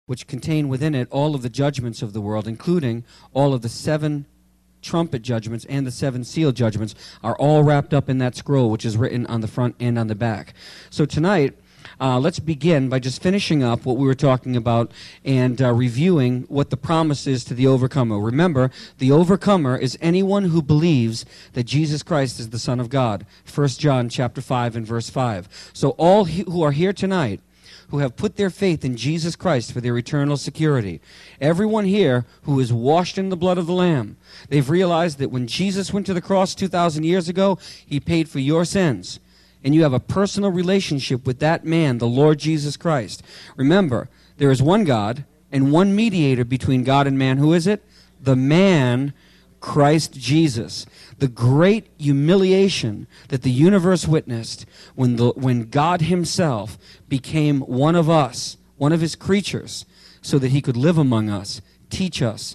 which contain within it all of the judgments of the world, including all of the 7 trumpet judgments and the 7 seal judgments, are all wrapped up in that scroll, which is written on the front and on the back. So tonight, let's begin by just finishing up what we were talking about and reviewing what the promise is to the overcomer. Remember, the overcomer is anyone who believes that Jesus Christ is the Son of God. 1 John chapter 5 and verse 5. So all who are here tonight, who have put their faith in Jesus Christ for their eternal security, everyone here who is washed in the blood of the Lamb, they've realized that when Jesus went to the cross 2,000 years ago, he paid for your sins. And you have a personal relationship with that man, the Lord Jesus Christ. Remember, there is one God and one mediator between God and man. Who is it? The man, Christ Jesus. The great humiliation that the universe witnessed when God himself became one of us, one of his creatures, so that he could live among us, teach us,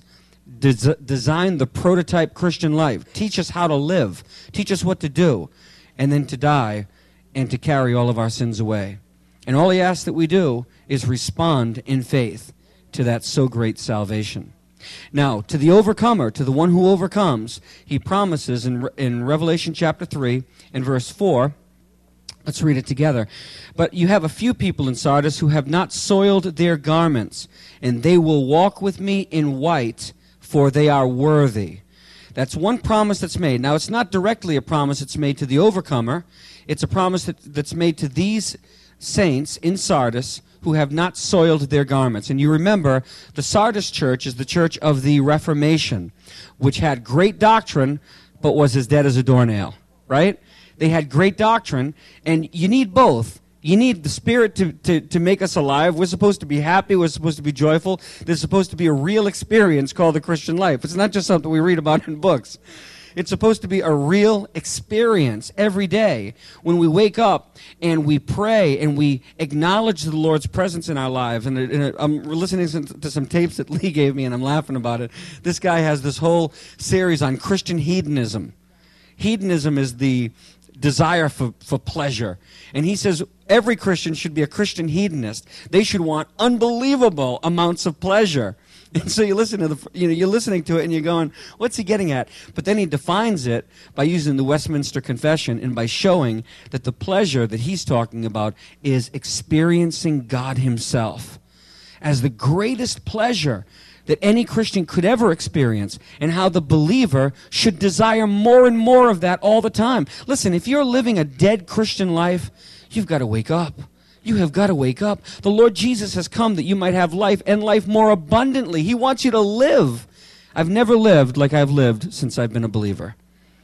design the prototype Christian life, teach us how to live, teach us what to do, and then to die and to carry all of our sins away. And all he asks that we do is respond in faith to that so great salvation. Now, to the overcomer, to the one who overcomes, he promises in Revelation chapter 3 and verse 4, let's read it together. But you have a few people in Sardis who have not soiled their garments, and they will walk with me in white, for they are worthy. That's one promise that's made. Now, it's not directly a promise that's made to the overcomer. It's a promise that's made to these saints in Sardis who have not soiled their garments. And you remember, the Sardis church is the church of the Reformation, which had great doctrine, but was as dead as a doornail, right? They had great doctrine, and you need both. You need the Spirit to make us alive. We're supposed to be happy. We're supposed to be joyful. There's supposed to be a real experience called the Christian life. It's not just something we read about in books. It's supposed to be a real experience every day when we wake up and we pray and we acknowledge the Lord's presence in our lives. And I'm listening to some tapes that Lee gave me, and I'm laughing about it. This guy has this whole series on Christian hedonism. Hedonism is the desire for pleasure. And he says every Christian should be a Christian hedonist. They should want unbelievable amounts of pleasure. And so you listen to you're listening to it and you're going, what's he getting at? But then he defines it by using the Westminster Confession and by showing that the pleasure that he's talking about is experiencing God himself as the greatest pleasure that any Christian could ever experience, and how the believer should desire more and more of that all the time. Listen, if you're living a dead Christian life, you've got to wake up. You have got to wake up. The Lord Jesus has come that you might have life and life more abundantly. He wants you to live. I've never lived like I've lived since I've been a believer.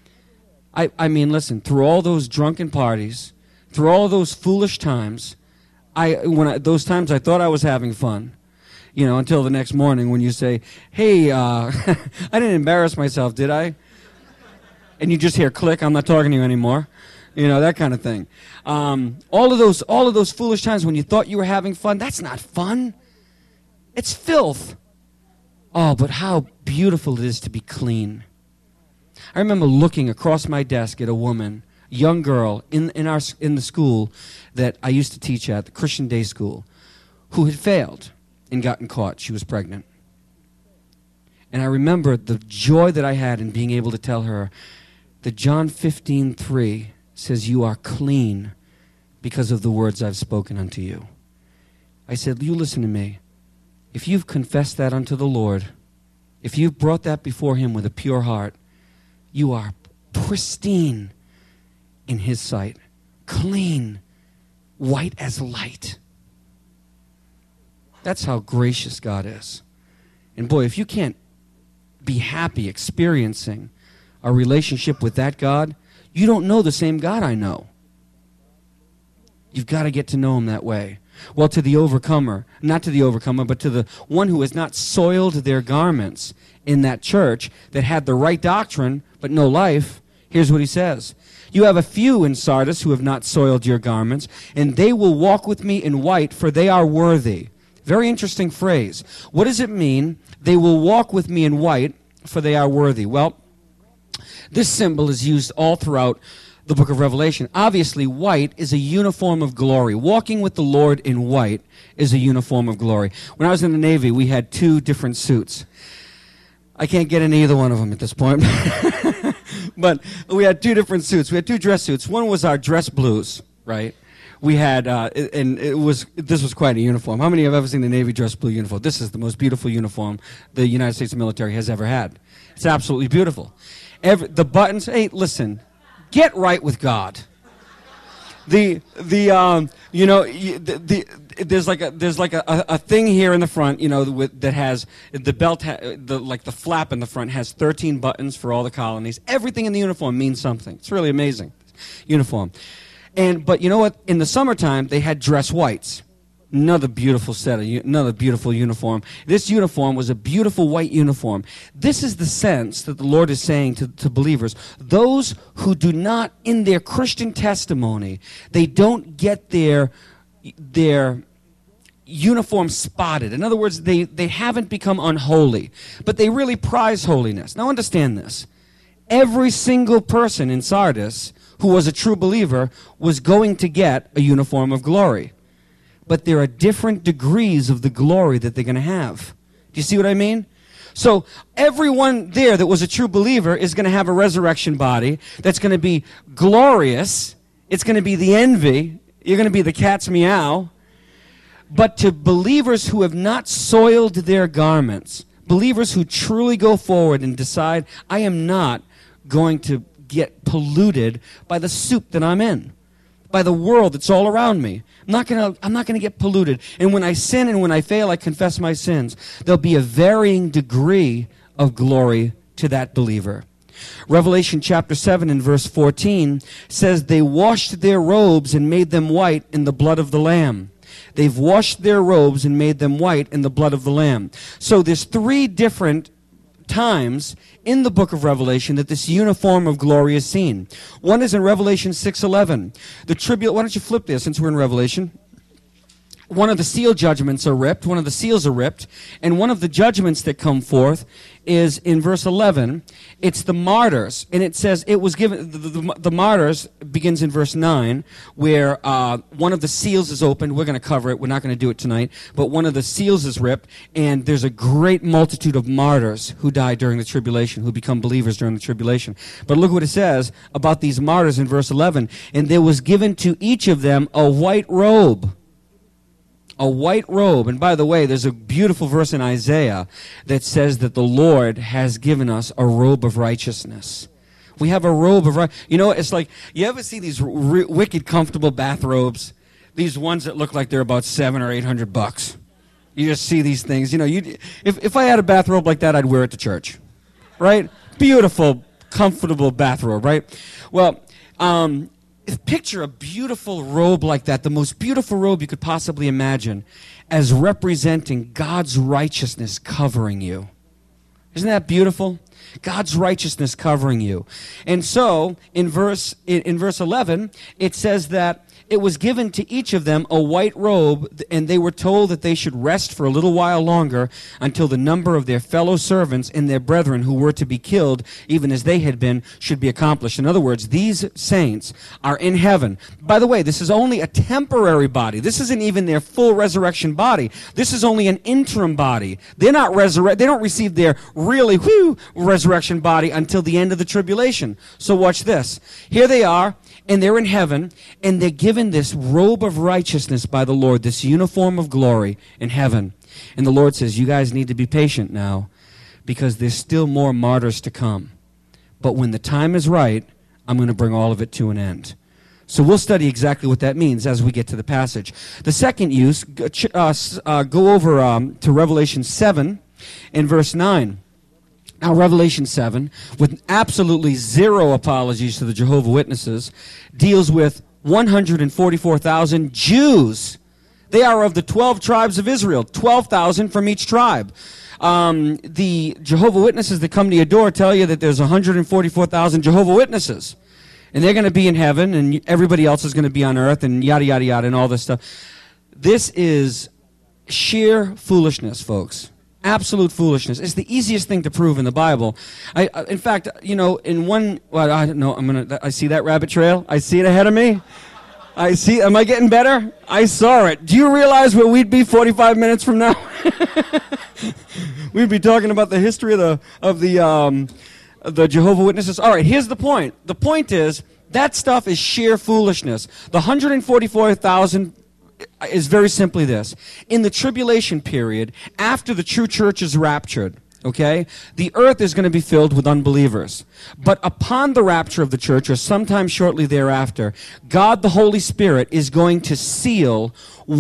I mean, listen, through all those drunken parties, through all those foolish times, those times I thought I was having fun, until the next morning when you say, hey, I didn't embarrass myself, did I? And you just hear click, I'm not talking to you anymore. That kind of thing. All of those foolish times when you thought you were having fun, that's not fun. It's filth. Oh, but how beautiful it is to be clean. I remember looking across my desk at a woman, a young girl in the school that I used to teach at, the Christian Day School, who had failed and gotten caught. She was pregnant. And I remember the joy that I had in being able to tell her that John 15:3 says, you are clean because of the words I've spoken unto you. I said, you listen to me. If you've confessed that unto the Lord, if you've brought that before him with a pure heart, you are pristine in his sight, clean, white as light. That's how gracious God is. And boy, if you can't be happy experiencing a relationship with that God, you don't know the same God I know. You've got to get to know him that way. Well, to the overcomer, not to the overcomer, but to the one who has not soiled their garments in that church that had the right doctrine but no life, here's what he says. You have a few in Sardis who have not soiled your garments, and they will walk with me in white, for they are worthy. Very interesting phrase. What does it mean, they will walk with me in white, for they are worthy? Well, this symbol is used all throughout the book of Revelation. Obviously, white is a uniform of glory. Walking with the Lord in white is a uniform of glory. When I was in the Navy, we had 2 different suits. I can't get in either one of them at this point. But we had 2 different suits. We had 2 dress suits. One was our dress blues, right? We had, this was quite a uniform. How many have ever seen the Navy dress blue uniform? This is the most beautiful uniform the United States military has ever had. It's absolutely beautiful. The buttons, hey, listen, get right with God. There's like a thing here in the front, that has the belt, the flap in the front has 13 buttons for all the colonies. Everything in the uniform means something. It's really amazing. Uniform. But you know what? In the summertime, they had dress whites. Another beautiful another beautiful uniform. This uniform was a beautiful white uniform. This is the sense that the Lord is saying to believers. Those who do not, in their Christian testimony, they don't get their uniform spotted. In other words, they haven't become unholy, but they really prize holiness. Now understand this. Every single person in Sardis who was a true believer was going to get a uniform of glory. But there are different degrees of the glory that they're going to have. Do you see what I mean? So everyone there that was a true believer is going to have a resurrection body that's going to be glorious. It's going to be the envy. You're going to be the cat's meow. But to believers who have not soiled their garments, believers who truly go forward and decide, I am not going to get polluted by the soup that I'm in, by the world that's all around me. I'm not gonna get polluted. And when I sin and when I fail, I confess my sins. There'll be a varying degree of glory to that believer. Revelation chapter 7 and verse 14 says, they washed their robes and made them white in the blood of the Lamb. They've washed their robes and made them white in the blood of the Lamb. So there's 3 different times in the book of Revelation that this uniform of glory is seen. One is in Revelation 6:11. Why don't you flip there since we're in Revelation? One of the seal judgments are ripped, one of the seals are ripped, and one of the judgments that come forth is in verse 11. It's the martyrs, and it says it was given, the martyrs begins in verse 9, where one of the seals is opened. We're going to cover it. We're not going to do it tonight, but one of the seals is ripped, and there's a great multitude of martyrs who die during the tribulation, who become believers during the tribulation. But look what it says about these martyrs in verse 11. And there was given to each of them a white robe. A white robe. And by the way, there's a beautiful verse in Isaiah that says that the Lord has given us a robe of righteousness. We have a robe of righteousness. You know, it's like, you ever see these wicked comfortable bathrobes? These ones that look like they're about $700 or $800. You just see these things. You know, if I had a bathrobe like that, I'd wear it to church. Right? Beautiful, comfortable bathrobe, right? Well, picture a beautiful robe like that, the most beautiful robe you could possibly imagine, as representing God's righteousness covering you. Isn't that beautiful? God's righteousness covering you. And so, in verse 11, it says that it was given to each of them a white robe, and they were told that they should rest for a little while longer until the number of their fellow servants and their brethren who were to be killed, even as they had been, should be accomplished. In other words, these saints are in heaven. By the way, this is only a temporary body. This isn't even their full resurrection body. This is only an interim body. They're not they don't receive their really resurrection body until the end of the tribulation. So watch this. Here they are, and they're in heaven, and they're given this robe of righteousness by the Lord, this uniform of glory in heaven. And the Lord says, you guys need to be patient now, because there's still more martyrs to come. But when the time is right, I'm going to bring all of it to an end. So we'll study exactly what that means as we get to the passage. The second use, go over to Revelation 7 and verse 9. Now, Revelation 7, with absolutely zero apologies to the Jehovah's Witnesses, deals with 144,000 Jews. They are of the 12 tribes of Israel, 12,000 from each tribe. The Jehovah's Witnesses that come to your door tell you that there's 144,000 Jehovah's Witnesses. And they're going to be in heaven, and everybody else is going to be on earth, and yada, yada, yada, and all this stuff. This is sheer foolishness, folks. Absolute foolishness. It's the easiest thing to prove in the Bible. In fact, in one, well, I don't know, I see that rabbit trail. I see it ahead of me. Am I getting better? I saw it. Do you realize where we'd be 45 minutes from now? We'd be talking about the history of the Jehovah's Witnesses. All right, here's the point. The point is, that stuff is sheer foolishness. The 144,000 is very simply this. In the tribulation period, after the true church is raptured, okay, the earth is going to be filled with unbelievers. But upon the rapture of the church, or sometime shortly thereafter, God the Holy Spirit is going to seal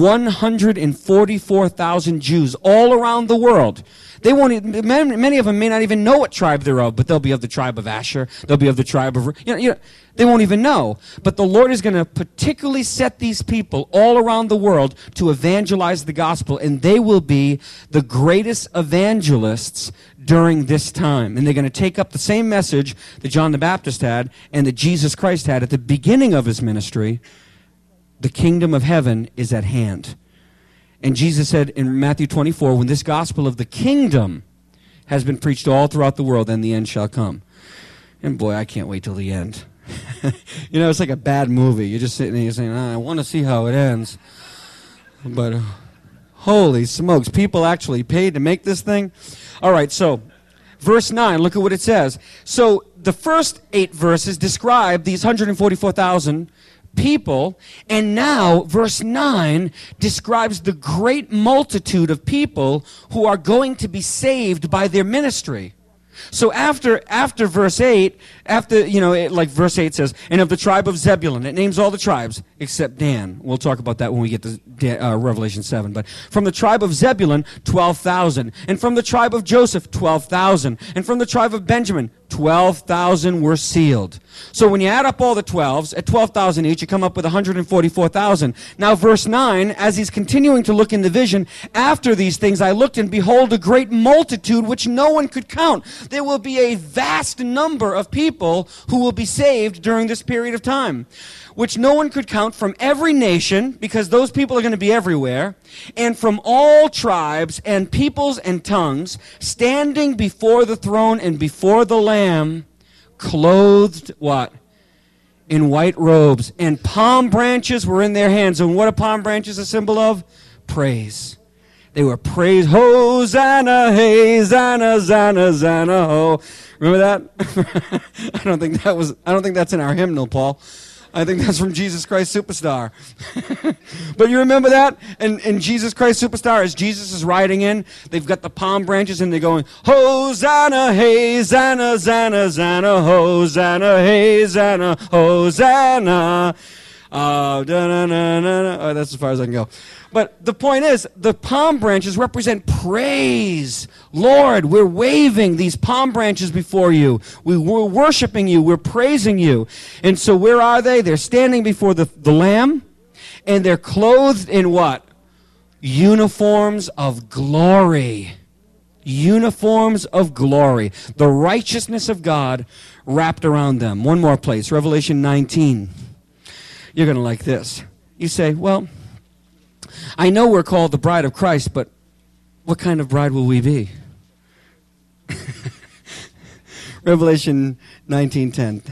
144,000 Jews all around the world. They won't. Many of them may not even know what tribe they're of, but they'll be of the tribe of Asher. They'll be of the tribe of. They won't even know. But the Lord is going to particularly set these people all around the world to evangelize the gospel, and they will be the greatest evangelists during this time. And they're going to take up the same message that John the Baptist had and that Jesus Christ had at the beginning of his ministry. The kingdom of heaven is at hand. And Jesus said in Matthew 24, when this gospel of the kingdom has been preached all throughout the world, then the end shall come. And boy, I can't wait till the end. It's like a bad movie. You're just sitting there, you're saying, I want to see how it ends. But holy smokes, people actually paid to make this thing? All right, so verse 9, look at what it says. So the first 8 verses describe these 144,000 people, and now verse 9 describes the great multitude of people who are going to be saved by their ministry. So after verse 8, like verse 8 says, and of the tribe of Zebulun, it names all the tribes except Dan. We'll talk about that when we get to Revelation 7. But from the tribe of Zebulun, 12,000. And from the tribe of Joseph, 12,000. And from the tribe of Benjamin, 12,000 were sealed. So when you add up all the 12s, at 12,000 each, you come up with 144,000. Now verse 9, as he's continuing to look in the vision, after these things I looked, and behold, a great multitude which no one could count. There will be a vast number of people who will be saved during this period of time, which no one could count, from every nation, because those people are going to be everywhere, and from all tribes and peoples and tongues, standing before the throne and before the Lamb, clothed, what? In white robes, and palm branches were in their hands. And what are palm branches a symbol of? Praise. They were praise, Hosanna, hey, Zanna, Zanna, Zanna, ho. Remember that? I don't think that's in our hymnal, Paul. I think that's from Jesus Christ Superstar. But you remember that? And Jesus Christ Superstar, as Jesus is riding in, they've got the palm branches and they're going, Hosanna, hey, Zanna, Zanna, Zanna, Hosanna, hey, Zanna, Hosanna. Oh, that's as far as I can go. But the point is, the palm branches represent praise. Lord, we're waving these palm branches before you. We're worshiping you. We're praising you. And so where are they? They're standing before the Lamb, and they're clothed in what? Uniforms of glory. Uniforms of glory. The righteousness of God wrapped around them. One more place, Revelation 19. You're going to like this. You say, well, I know we're called the bride of Christ, but what kind of bride will we be? Revelation 19:10.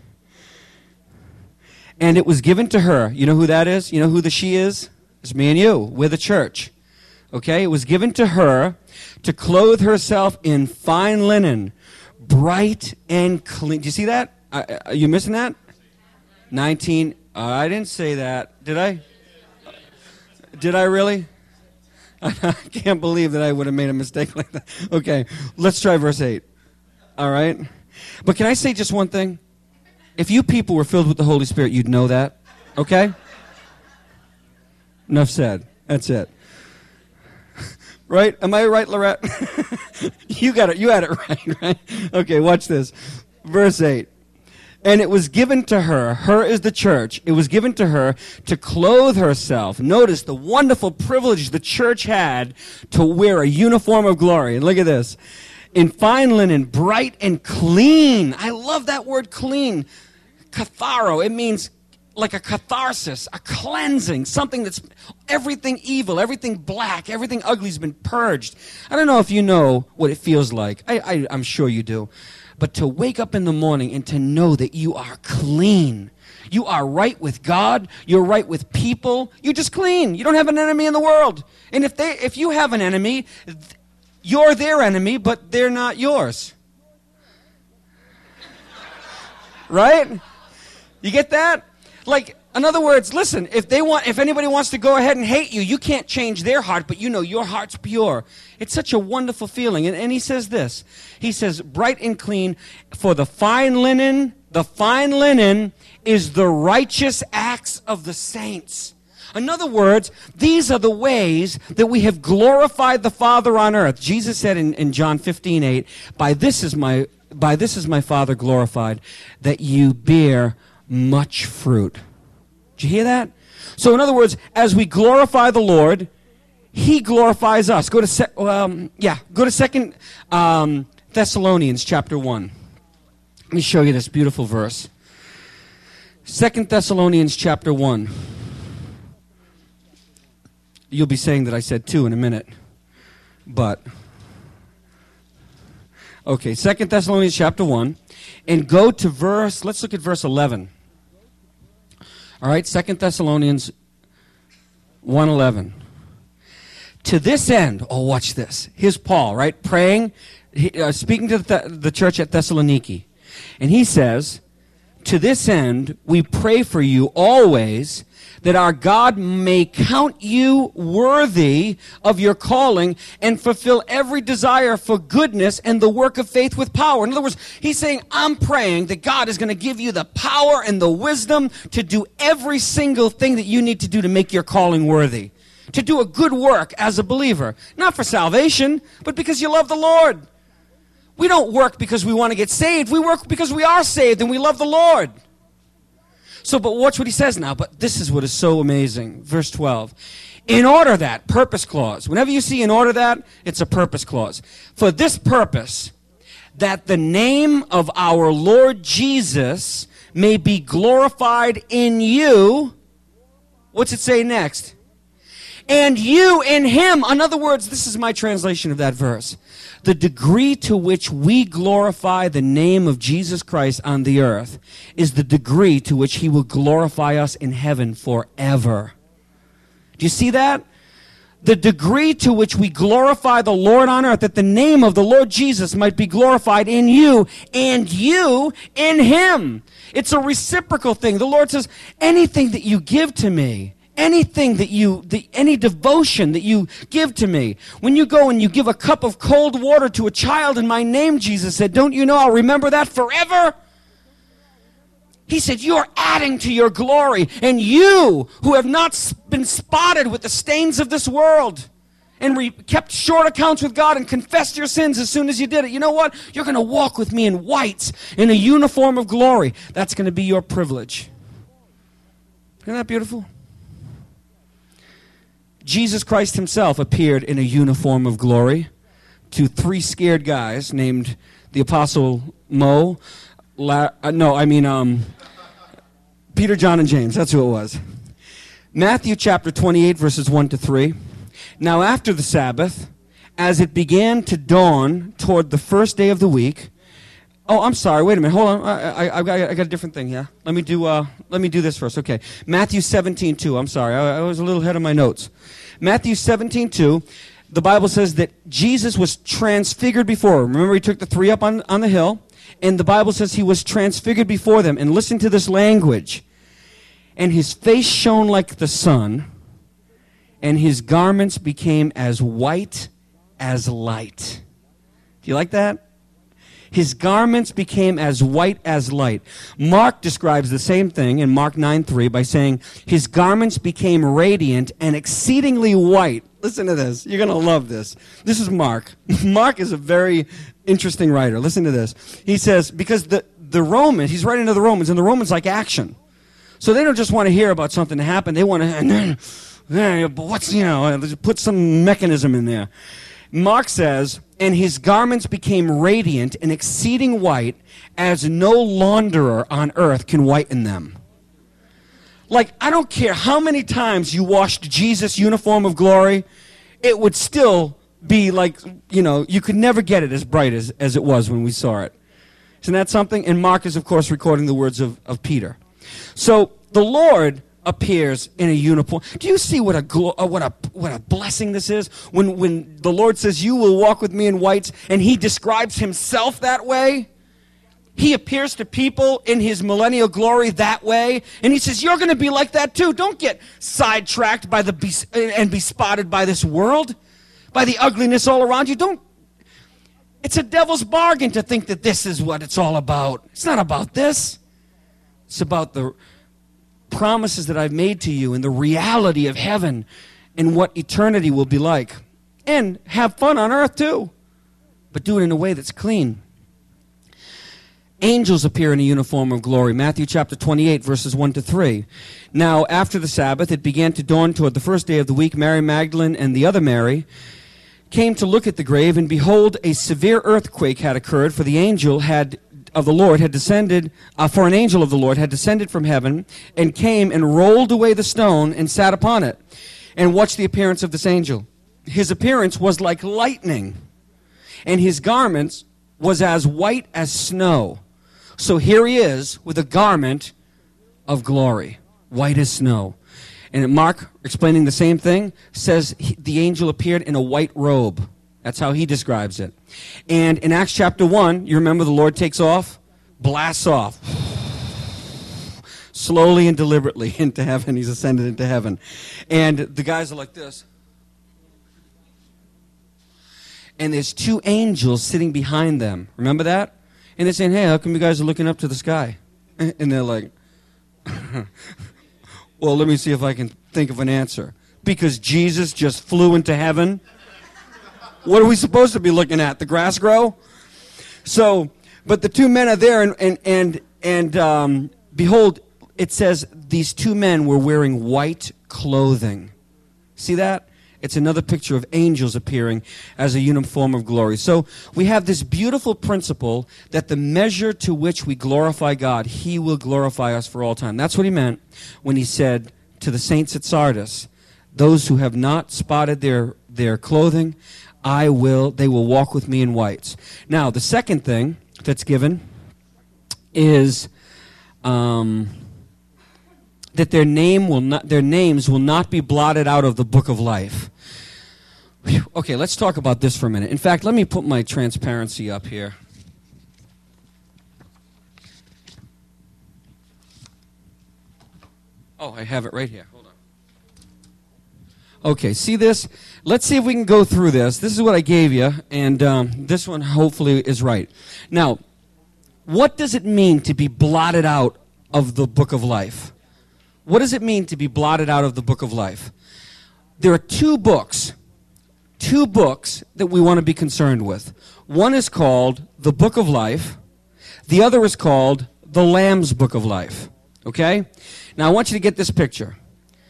And it was given to her. You know who that is? You know who the she is? It's me and you. We're the church. Okay? It was given to her to clothe herself in fine linen, bright and clean. Do you see that? Are you missing that? 19. I didn't say that. Did I? Did I really? I can't believe that I would have made a mistake like that. Okay, let's try verse 8. All right? But can I say just one thing? If you people were filled with the Holy Spirit, you'd know that. Okay? Enough said. That's it. Right? Am I right, Lorette? You got it. You had it right? Okay, watch this. Verse 8. And it was given to her is the church, it was given to her to clothe herself. Notice the wonderful privilege the church had to wear a uniform of glory. And look at this. In fine linen, bright and clean. I love that word clean. Katharo. It means like a catharsis, a cleansing, something that's everything evil, everything black, everything ugly has been purged. I don't know if you know what it feels like. I'm sure you do. But to wake up in the morning and to know that you are clean. You are right with God. You're right with people. You're just clean. You don't have an enemy in the world. And if you have an enemy, you're their enemy, but they're not yours. Right? You get that? Like, in other words, listen, if anybody wants to go ahead and hate you, you can't change their heart, but you know your heart's pure. It's such a wonderful feeling. And he says this. He says, bright and clean, for the fine linen is the righteous acts of the saints. In other words, these are the ways that we have glorified the Father on earth. Jesus said in John 15:8, by this is my Father glorified, that you bear much fruit. Did you hear that? So in other words, as we glorify the Lord, He glorifies us. Go to 2 Thessalonians chapter 1. Let me show you this beautiful verse. 2 Thessalonians chapter 1. You'll be saying that I said 2 in a minute. But, okay, 2 Thessalonians chapter 1. And go to let's look at verse 11. All right, 2 Thessalonians 1:11. To this end, watch this. Here's Paul, right, praying, speaking to the church at Thessaloniki. And he says, to this end, we pray for you always, that our God may count you worthy of your calling and fulfill every desire for goodness and the work of faith with power. In other words, he's saying, I'm praying that God is going to give you the power and the wisdom to do every single thing that you need to do to make your calling worthy. To do a good work as a believer. Not for salvation, but because you love the Lord. We don't work because we want to get saved. We work because we are saved and we love the Lord. So, but watch what he says now. But this is what is so amazing. Verse 12. In order that, purpose clause. Whenever you see in order that, it's a purpose clause. For this purpose, that the name of our Lord Jesus may be glorified in you. What's it say next? And you in him. In other words, this is my translation of that verse. The degree to which we glorify the name of Jesus Christ on the earth is the degree to which he will glorify us in heaven forever. Do you see that? The degree to which we glorify the Lord on earth, that the name of the Lord Jesus might be glorified in you and you in him. It's a reciprocal thing. The Lord says, anything that you give to me, anything that any devotion that you give to me, when you go and you give a cup of cold water to a child in my name, Jesus said, don't you know I'll remember that forever? He said, you're adding to your glory, and you who have not been spotted with the stains of this world and kept short accounts with God and confessed your sins as soon as you did it, you know what? You're going to walk with me in whites in a uniform of glory. That's going to be your privilege. Isn't that beautiful? Jesus Christ himself appeared in a uniform of glory to 3 scared guys named the Apostle Peter, John, and James. That's who it was. Matthew chapter 28, verses 1 to 3. Now after the Sabbath, as it began to dawn toward the first day of the week. Oh, I'm sorry. Wait a minute. Hold on. I got a different thing here. Let me do this first. Okay. Matthew 17:2. I'm sorry. I was a little ahead of my notes. Matthew 17:2. The Bible says that Jesus was transfigured before him. Remember, he took the 3 up on the hill, and the Bible says he was transfigured before them. And listen to this language. And his face shone like the sun, and his garments became as white as light. Do you like that? His garments became as white as light. Mark describes the same thing in Mark 9:3 by saying, his garments became radiant and exceedingly white. Listen to this. You're going to love this. This is Mark. Mark is a very interesting writer. Listen to this. He says, because the Romans, he's writing to the Romans, and the Romans like action. So they don't just want to hear about something that happened. They want to, put some mechanism in there. Mark says, and his garments became radiant and exceeding white, as no launderer on earth can whiten them. Like, I don't care how many times you washed Jesus' uniform of glory, it would still be like, you could never get it as bright as it was when we saw it. Isn't that something? And Mark is, of course, recording the words of Peter. So the Lord appears in a uniform. Do you see what a blessing this is? When the Lord says, "You will walk with me in whites," and he describes himself that way. He appears to people in his millennial glory that way, and he says, "You're going to be like that too. Don't get sidetracked by and be spotted by this world, by the ugliness all around you. Don't. It's a devil's bargain to think that this is what it's all about. It's not about this. It's about the promises that I've made to you and the reality of heaven and what eternity will be like. And have fun on earth too, but do it in a way that's clean." Angels appear in a uniform of glory. Matthew chapter 28, verses 1 to 3. Now, after the Sabbath, it began to dawn toward the first day of the week. Mary Magdalene and the other Mary came to look at the grave, and behold, a severe earthquake had occurred, for the angel of the Lord had descended from heaven, and came and rolled away the stone and sat upon it. And watched the appearance of this angel. His appearance was like lightning, and his garments was as white as snow. So here he is with a garment of glory, white as snow. And Mark, explaining the same thing, says the angel appeared in a white robe. That's how he describes it. And in Acts chapter 1, you remember the Lord takes off, blasts off, slowly and deliberately into heaven. He's ascended into heaven. And the guys are like this. And there's two angels sitting behind them. Remember that? And they're saying, "Hey, how come you guys are looking up to the sky?" And they're like, "Well, let me see if I can think of an answer. Because Jesus just flew into heaven? What are we supposed to be looking at? The grass grow?" So, but the two men are there, and behold, it says these two men were wearing white clothing. See that? It's another picture of angels appearing as a uniform of glory. So we have this beautiful principle that the measure to which we glorify God, he will glorify us for all time. That's what he meant when he said to the saints at Sardis, "Those who have not spotted their clothing, they will walk with me in whites." Now, the second thing that's given is that their names will not be blotted out of the book of life. Okay, let's talk about this for a minute. In fact, let me put my transparency up here. Oh, I have it right here. Hold on. Okay, see this? Let's see if we can go through this. This is what I gave you, and this one hopefully is right. Now, what does it mean to be blotted out of the book of life? What does it mean to be blotted out of the book of life? There are two books that we want to be concerned with. One is called the Book of Life. The other is called the Lamb's Book of Life. Okay? Now I want you to get this picture.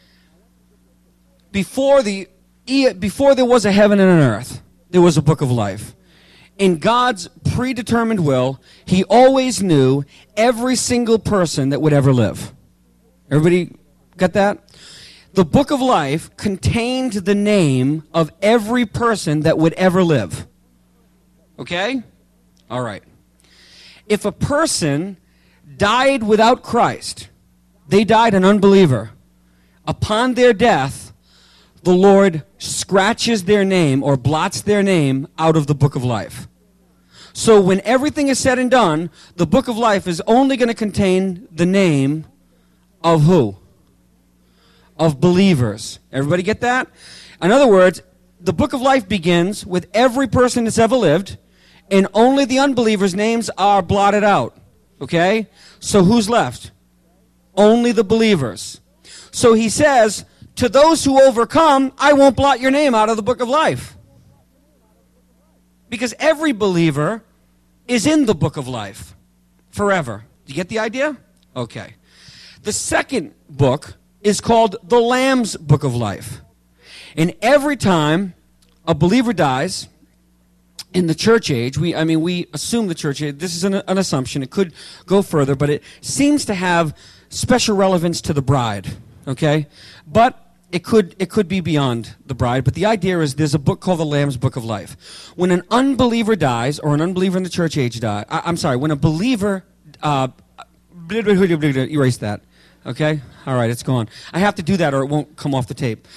Before there was a heaven and an earth, there was a book of life. In God's predetermined will, he always knew every single person that would ever live. Everybody got that? The book of life contained the name of every person that would ever live. Okay? All right. If a person died without Christ, they died an unbeliever. Upon their death, the Lord scratches their name or blots their name out of the book of life. So when everything is said and done, the book of life is only going to contain the name of who? Of believers. Everybody get that? In other words, the book of life begins with every person that's ever lived, and only the unbelievers' names are blotted out. Okay? So who's left? Only the believers. So he says, to those who overcome, I won't blot your name out of the book of life. Because every believer is in the book of life forever. Do you get the idea? Okay. The second book is called the Lamb's Book of Life. And every time a believer dies in the church age, we assume the church age, this is an assumption, it could go further, but it seems to have special relevance to the bride, okay? But it could be beyond the bride. But the idea is there's a book called the Lamb's Book of Life. When an unbeliever dies, or an unbeliever in the church age dies, when a believer, erase that, okay? All right, it's gone. I have to do that or it won't come off the tape.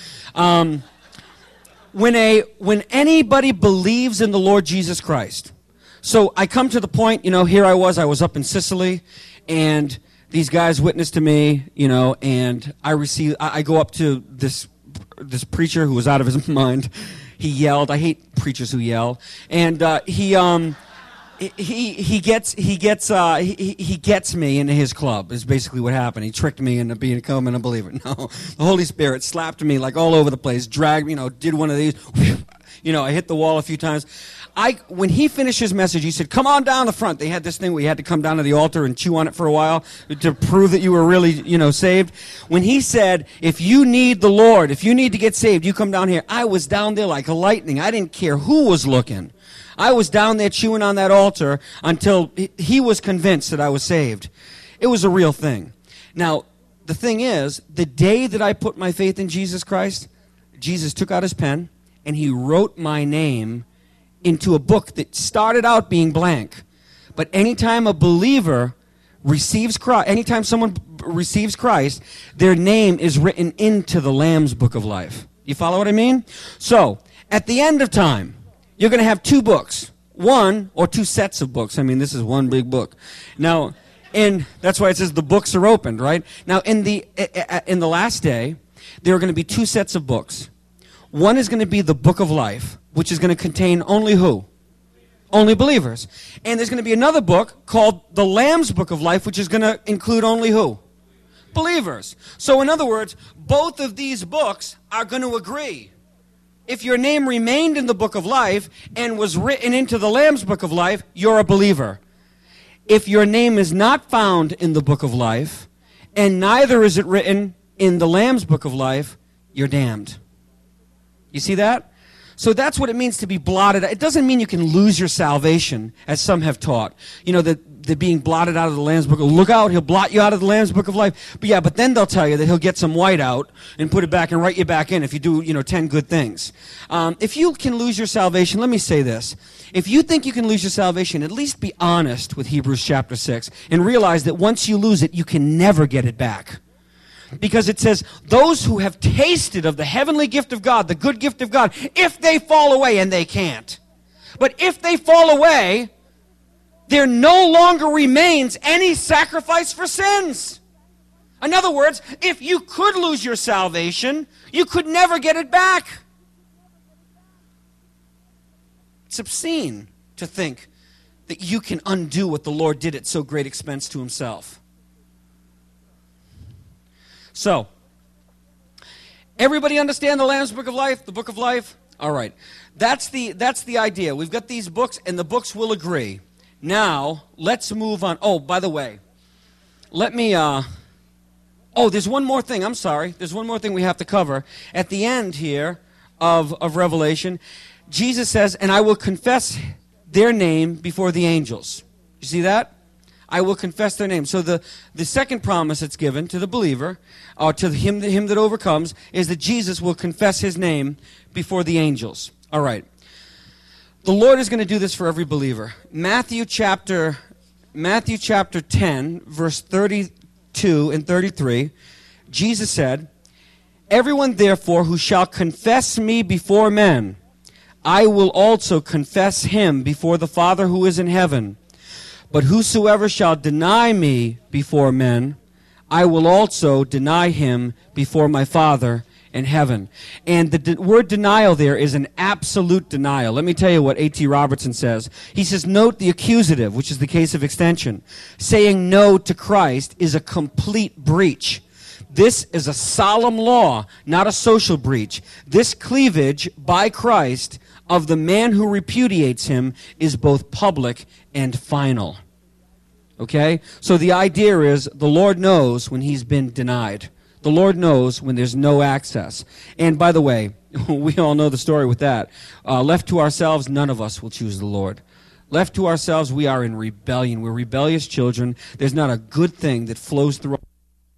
When anybody believes in the Lord Jesus Christ, so I come to the point, here I was up in Sicily, and these guys witnessed to me, and I go up to this preacher who was out of his mind. He yelled. I hate preachers who yell, and he gets me into his club. Is basically what happened. He tricked me into becoming a believer. No, the Holy Spirit slapped me like all over the place, dragged me, did one of these. I hit the wall a few times. When he finished his message, he said, "Come on down the front." They had this thing where you had to come down to the altar and chew on it for a while to prove that you were really, saved. When he said, "If you need the Lord, if you need to get saved, you come down here," I was down there like lightning. I didn't care who was looking. I was down there chewing on that altar until he was convinced that I was saved. It was a real thing. Now, the thing is, the day that I put my faith in Jesus Christ, Jesus took out his pen and he wrote my name into a book that started out being blank. But anytime a believer receives Christ, anytime someone receives Christ, their name is written into the Lamb's Book of Life. You follow what I mean? So, at the end of time, you're going to have two books. One or two sets of books. I mean, this is one big book. Now, that's why it says the books are opened, right? Now, in the last day, there are going to be two sets of books. One is going to be the Book of Life, which is going to contain only who? Only believers. And there's going to be another book called the Lamb's Book of Life, which is going to include only who? Believers. So in other words, both of these books are going to agree. If your name remained in the Book of Life and was written into the Lamb's Book of Life, you're a believer. If your name is not found in the Book of Life, and neither is it written in the Lamb's Book of Life, you're damned. You see that? So that's what it means to be blotted out. It doesn't mean you can lose your salvation, as some have taught. That being blotted out of the Lamb's Book. Look out, he'll blot you out of the Lamb's Book of Life. But then they'll tell you that he'll get some white out and put it back and write you back in if you do, 10 good things. If you can lose your salvation, let me say this. If you think you can lose your salvation, at least be honest with Hebrews chapter 6 and realize that once you lose it, you can never get it back. Because it says, those who have tasted of the heavenly gift of God, the good gift of God, if they fall away, and they can't. But if they fall away, there no longer remains any sacrifice for sins. In other words, if you could lose your salvation, you could never get it back. It's obscene to think that you can undo what the Lord did at so great expense to himself. So, everybody understand the Lamb's Book of Life, the Book of Life? All right. That's the idea. We've got these books, and the books will agree. Now, let's move on. Oh, by the way, let me, there's one more thing. I'm sorry. There's one more thing we have to cover. At the end here of Revelation, Jesus says, "And I will confess their name before the angels." You see that? I will confess their name. So the second promise that's given to the believer, or to him that overcomes, is that Jesus will confess his name before the angels. All right. The Lord is going to do this for every believer. Matthew chapter 10, verse 32 and 33, Jesus said, "Everyone therefore who shall confess me before men, I will also confess him before the Father who is in heaven. But whosoever shall deny me before men, I will also deny him before my Father in heaven." And the word denial there is an absolute denial. Let me tell you what A.T. Robertson says. He says, "Note the accusative, which is the case of extension. Saying no to Christ is a complete breach. This is a solemn law, not a social breach. This cleavage by Christ of the man who repudiates him is both public and final." Okay? So the idea is the Lord knows when he's been denied. The Lord knows when there's no access. And by the way, we all know the story with that. Left to ourselves, none of us will choose the Lord. Left to ourselves, we are in rebellion. We're rebellious children. There's not a good thing that flows through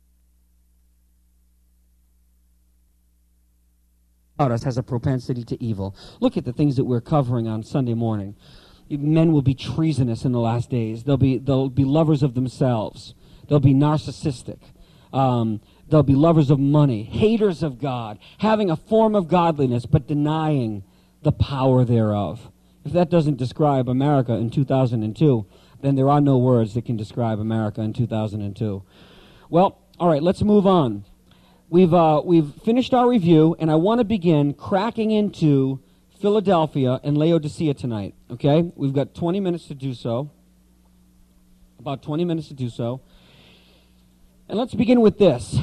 us has a propensity to evil. Look at the things that we're covering on Sunday morning. Men will be treasonous in the last days. They'll be lovers of themselves. They'll be narcissistic. They'll be lovers of money, haters of God, having a form of godliness but denying the power thereof. If that doesn't describe America in 2002, then there are no words that can describe America in 2002. Well, all right, let's move on. We've finished our review, and I want to begin cracking into Philadelphia and Laodicea tonight, okay? We've got 20 minutes to do so, about 20 minutes to do so. And let's begin with this.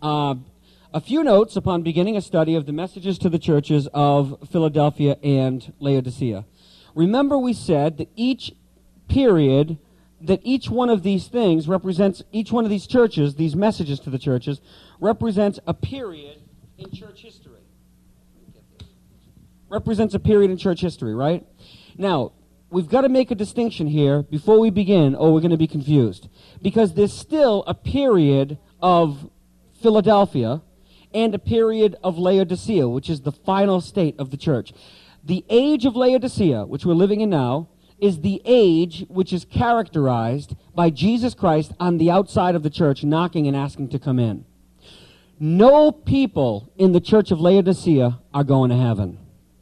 A few notes upon beginning a study of the messages to the churches of Philadelphia and Laodicea. Remember we said that each period, that each one of these things represents, each one of these churches, these messages to the churches, represents a period in church history. Represents a period in church history, right? Now, we've got to make a distinction here before we begin, or we're going to be confused. Because there's still a period of Philadelphia and a period of Laodicea, which is the final state of the church. The age of Laodicea, which we're living in now, is the age which is characterized by Jesus Christ on the outside of the church knocking and asking to come in. No people in the church of Laodicea are going to heaven.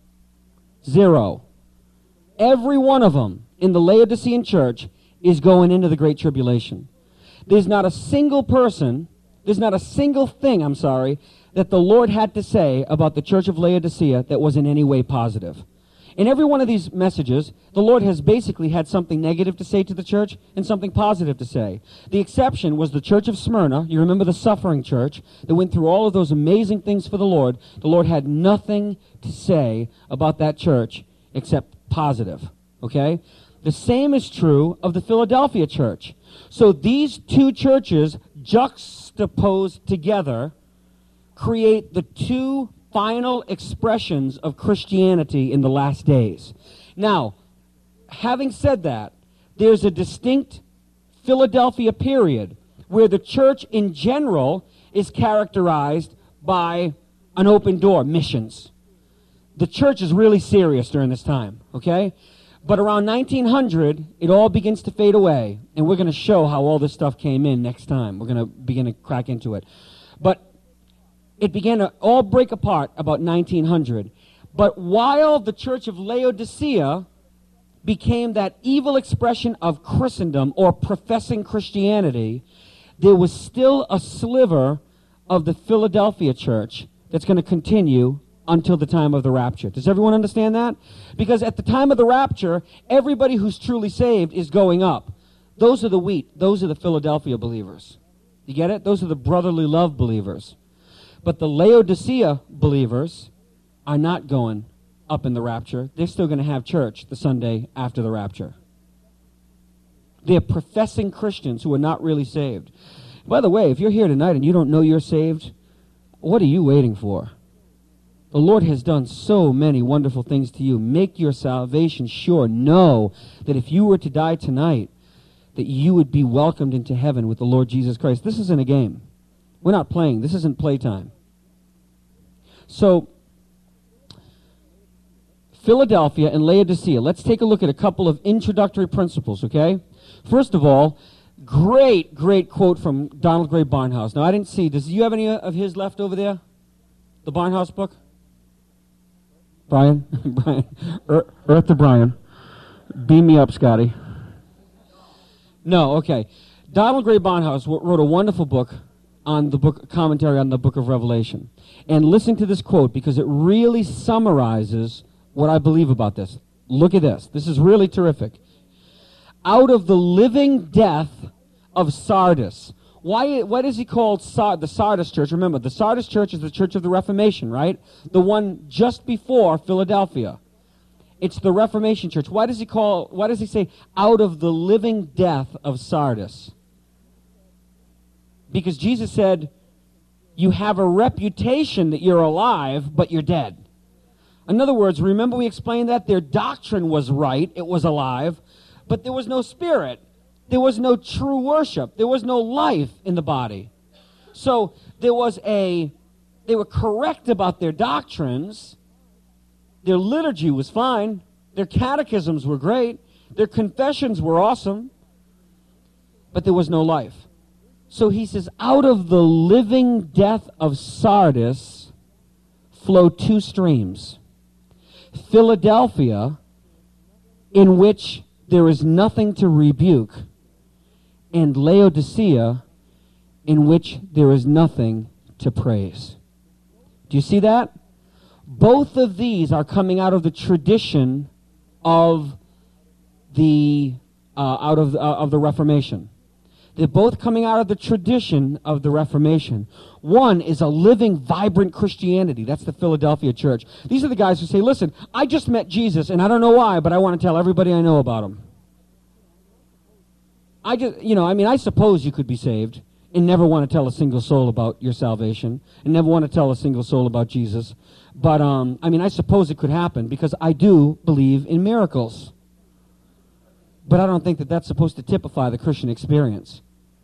Zero. Every one of them in the Laodicean church is going into the Great Tribulation. There's not a single person, there's not a single thing, that the Lord had to say about the church of Laodicea that was in any way positive. In every one of these messages, the Lord has basically had something negative to say to the church and something positive to say. The exception was the church of Smyrna. You remember the suffering church that went through all of those amazing things for the Lord. The Lord had nothing to say about that church except positive. Okay? The same is true of the Philadelphia church. So these two churches juxtaposed together create the two final expressions of Christianity in the last days. Now, having said that, there's a distinct Philadelphia period where the church in general is characterized by an open door, missions. The church is really serious during this time, okay? But around 1900, it all begins to fade away, and we're going to show how all this stuff came in next time. We're going to begin to crack into it. But it began to all break apart about 1900. But while the church of Laodicea became that evil expression of Christendom or professing Christianity, there was still a sliver of the Philadelphia church that's going to continue until the time of the rapture. Does everyone understand that? Because at the time of the rapture, everybody who's truly saved is going up. Those are the wheat. Those are the Philadelphia believers. You get it? Those are the brotherly love believers. But the Laodicea believers are not going up in the rapture. They're still going to have church the Sunday after the rapture. They're professing Christians who are not really saved. By the way, if you're here tonight and you don't know you're saved, what are you waiting for? The Lord has done so many wonderful things to you. Make your salvation sure. Know that if you were to die tonight, that you would be welcomed into heaven with the Lord Jesus Christ. This isn't a game. We're not playing. This isn't playtime. So, Philadelphia and Laodicea. Let's take a look at a couple of introductory principles, okay? First of all, great quote from Donald Gray Barnhouse. Now, I didn't see, do you have any of his left over there? The Barnhouse book? Brian? Earth to Brian. Beam me up, Scotty. No, okay. Donald Gray Barnhouse wrote a wonderful book on the book, commentary on the book of Revelation. And listen to this quote because it really summarizes what I believe about this. Look at this. This is really terrific. Out of the living death of Sardis. Why does he call the Sardis church? Remember, the Sardis church is the church of the Reformation, right? The one just before Philadelphia. It's the Reformation church. Why does he say out of the living death of Sardis? Because Jesus said, you have a reputation that you're alive, but you're dead. In other words, remember we explained that their doctrine was right, it was alive, but there was no spirit. There was no true worship. There was no life in the body. So there was a They were correct about their doctrines. Their liturgy was fine. Their catechisms were great. Their confessions were awesome. But there was no life. So he says, out of the living death of Sardis flow two streams. Philadelphia, in which there is nothing to rebuke, and Laodicea, in which there is nothing to praise. Do you see that? Both of these are coming out of the tradition of the Reformation. They're both coming out of the tradition of the Reformation. One is a living, vibrant Christianity. That's the Philadelphia church. These are the guys who say, listen, I just met Jesus, and I don't know why, but I want to tell everybody I know about him. I suppose you could be saved and never want to tell a single soul about your salvation and never want to tell a single soul about Jesus. But, I suppose it could happen because I do believe in miracles. But I don't think that that's supposed to typify the Christian experience.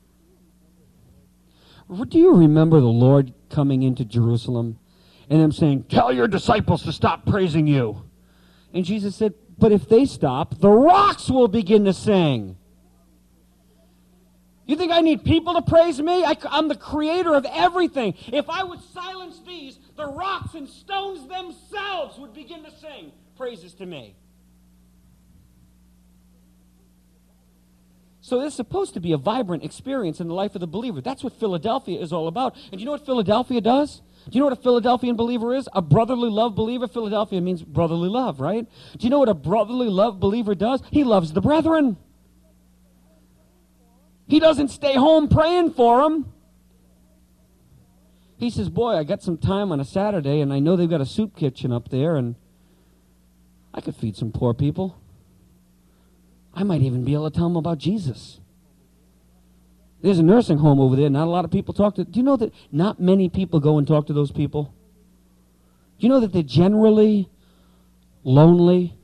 Do you remember the Lord coming into Jerusalem and him saying, tell your disciples to stop praising you? And Jesus said, but if they stop, the rocks will begin to sing. You think I need people to praise me? I'm the creator of everything. If I would silence these, the rocks and stones themselves would begin to sing praises to me. So it's supposed to be a vibrant experience in the life of the believer. That's what Philadelphia is all about. And do you know what Philadelphia does? Do you know what a Philadelphian believer is? A brotherly love believer. Philadelphia means brotherly love, right? Do you know what a brotherly love believer does? He loves the brethren. He doesn't stay home praying for them. He says, boy, I got some time on a Saturday, and I know they've got a soup kitchen up there, and I could feed some poor people. I might even be able to tell them about Jesus. There's a nursing home over there. Not a lot of people talk to. Do you know that not many people go and talk to those people? Do you know that they're generally lonely?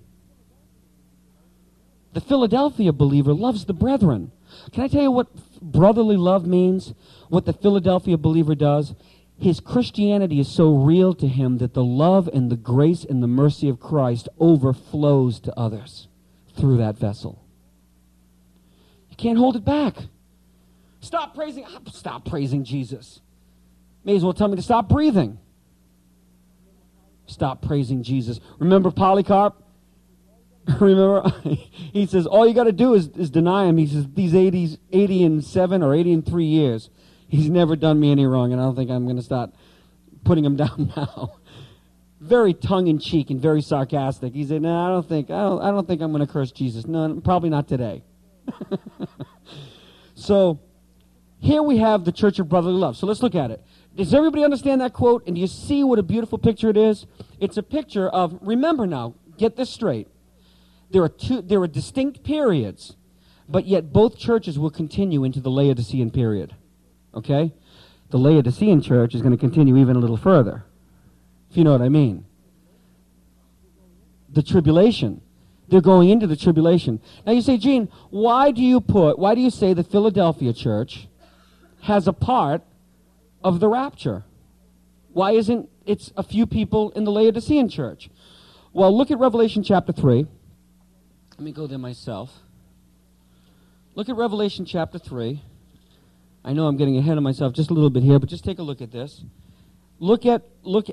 The Philadelphia believer loves the brethren. Can I tell you what brotherly love means? What the Philadelphia believer does? His Christianity is so real to him that the love and the grace and the mercy of Christ overflows to others through that vessel. You can't hold it back. Stop praising Jesus. May as well tell me to stop breathing. Stop praising Jesus. Remember Polycarp? Remember? He says, all you got to do is deny him. He says, these 87 or 83 years, he's never done me any wrong, and I don't think I'm going to start putting him down now. Very tongue-in-cheek and very sarcastic. He said, no, I don't think I'm going to curse Jesus. No, probably not today. So, here we have the Church of Brotherly Love. So let's look at it. Does everybody understand that quote? And do you see what a beautiful picture it is? It's a picture of, remember now, get this straight. There are distinct periods, but yet both churches will continue into the Laodicean period. Okay? The Laodicean church is going to continue even a little further, if you know what I mean. The tribulation. They're going into the tribulation. Now you say, Gene, why do you say the Philadelphia church has a part of the rapture? Why isn't it a few people in the Laodicean church? Well, look at Revelation chapter 3. Let me go there myself. Look at Revelation chapter 3. I know I'm getting ahead of myself just a little bit here, but just take a look at this. Look at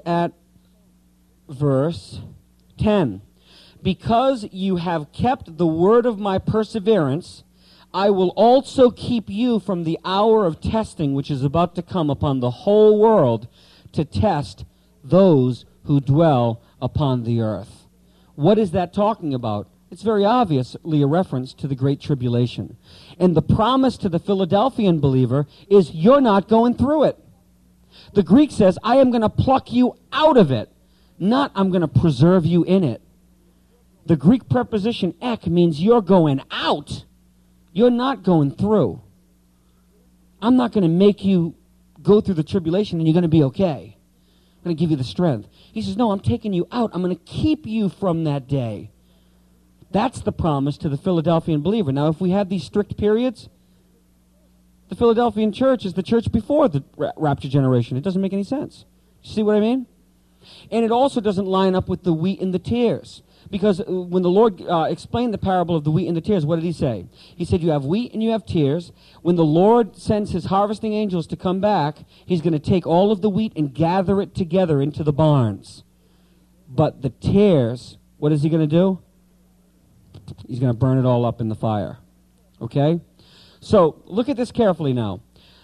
verse 10. Because you have kept the word of my perseverance, I will also keep you from the hour of testing which is about to come upon the whole world to test those who dwell upon the earth. What is that talking about? It's very obviously a reference to the Great Tribulation. And the promise to the Philadelphian believer is you're not going through it. The Greek says, I am going to pluck you out of it, not I'm going to preserve you in it. The Greek preposition ek means you're going out. You're not going through. I'm not going to make you go through the tribulation and you're going to be okay. I'm going to give you the strength. He says, no, I'm taking you out. I'm going to keep you from that day. That's the promise to the Philadelphian believer. Now, if we have these strict periods, the Philadelphian church is the church before the rapture generation. It doesn't make any sense. See what I mean? And it also doesn't line up with the wheat and the tares. Because when the Lord explained the parable of the wheat and the tares, what did he say? He said, you have wheat and you have tares. When the Lord sends his harvesting angels to come back, he's going to take all of the wheat and gather it together into the barns. But the tares, what is he going to do? He's going to burn it all up in the fire. Okay? So, look at this carefully now.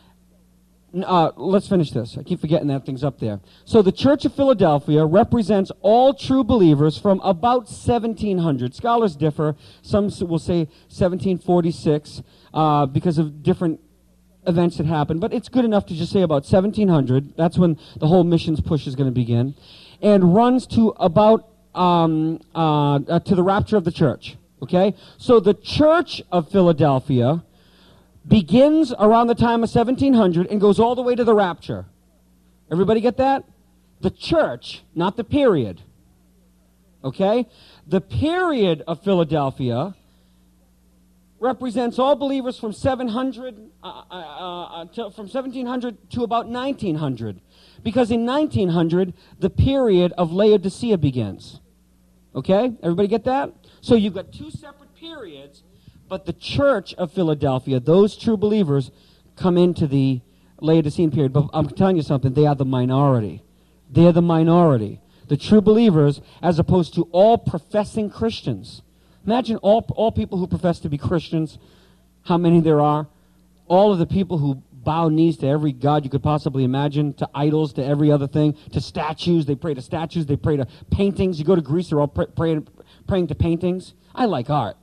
Let's finish this. I keep forgetting that thing's up there. So the Church of Philadelphia represents all true believers from about 1700. Scholars differ. Some will say 1746 because of different events that happened. But it's good enough to just say about 1700. That's when the whole missions push is going to begin. And runs to about to the rapture of the church. Okay? So the Church of Philadelphia begins around the time of 1700 and goes all the way to the rapture. Everybody get that? The church, not the period. Okay? The period of Philadelphia represents all believers from 700 from 1700 to about 1900. Because in 1900, the period of Laodicea begins. Okay? Everybody get that? So you've got two separate periods. But the Church of Philadelphia, those true believers, come into the Laodicean period. But I'm telling you something, they are the minority. They are the minority. The true believers, as opposed to all professing Christians. Imagine all people who profess to be Christians, how many there are. All of the people who bow knees to every god you could possibly imagine, to idols, to every other thing, to statues. They pray to statues. They pray to paintings. You go to Greece, they're all praying to paintings. I like art.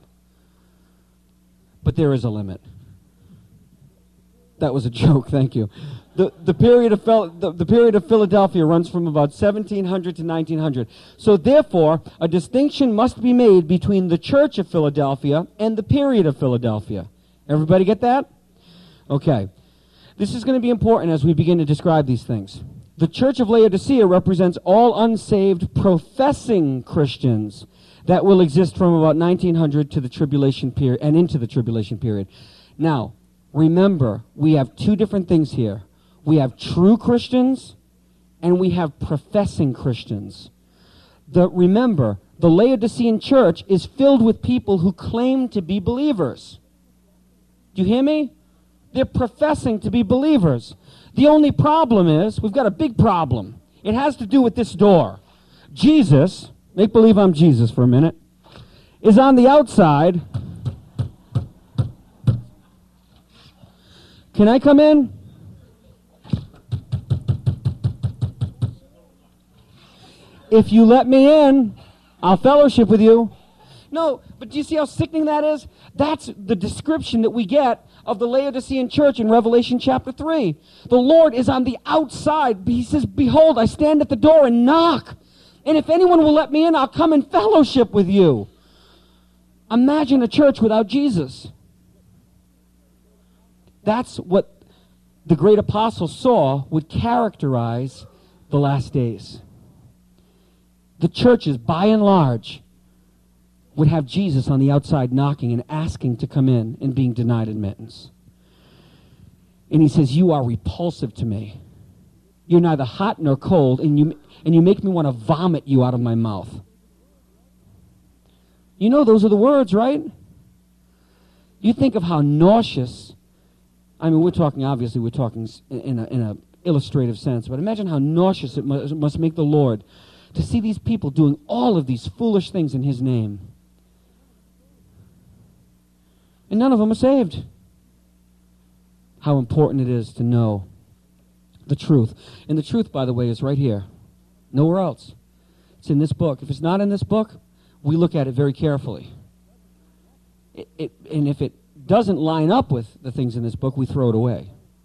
But there is a limit. That was a joke, thank you. The period of Philadelphia runs from about 1700 to 1900. So therefore, a distinction must be made between the Church of Philadelphia and the period of Philadelphia. Everybody get that? Okay. This is going to be important as we begin to describe these things. The Church of Laodicea represents all unsaved professing Christians that will exist from about 1900 to the tribulation period and into the tribulation period. Now, remember, we have two different things here. We have true Christians and we have professing Christians. Remember, the Laodicean church is filled with people who claim to be believers. Do you hear me? They're professing to be believers. The only problem is, we've got a big problem. It has to do with this door. Jesus, make believe I'm Jesus for a minute, is on the outside. Can I come in? If you let me in, I'll fellowship with you. No, but do you see how sickening that is? That's the description that we get of the Laodicean church in Revelation chapter 3. The Lord is on the outside. He says, behold, I stand at the door and knock. And if anyone will let me in, I'll come and fellowship with you. Imagine a church without Jesus. That's what the great apostle saw would characterize the last days. The churches, by and large, would have Jesus on the outside knocking and asking to come in and being denied admittance. And he says, you are repulsive to me. You're neither hot nor cold, and you make me want to vomit you out of my mouth. You know those are the words, right? You think of how nauseous, I mean, we're talking in a illustrative sense, but imagine how nauseous it must make the Lord to see these people doing all of these foolish things in his name. And none of them are saved. How important it is to know the truth. And the truth, by the way, is right here. Nowhere else. It's in this book. If it's not in this book, we look at it very carefully. And if it doesn't line up with the things in this book, we throw it away.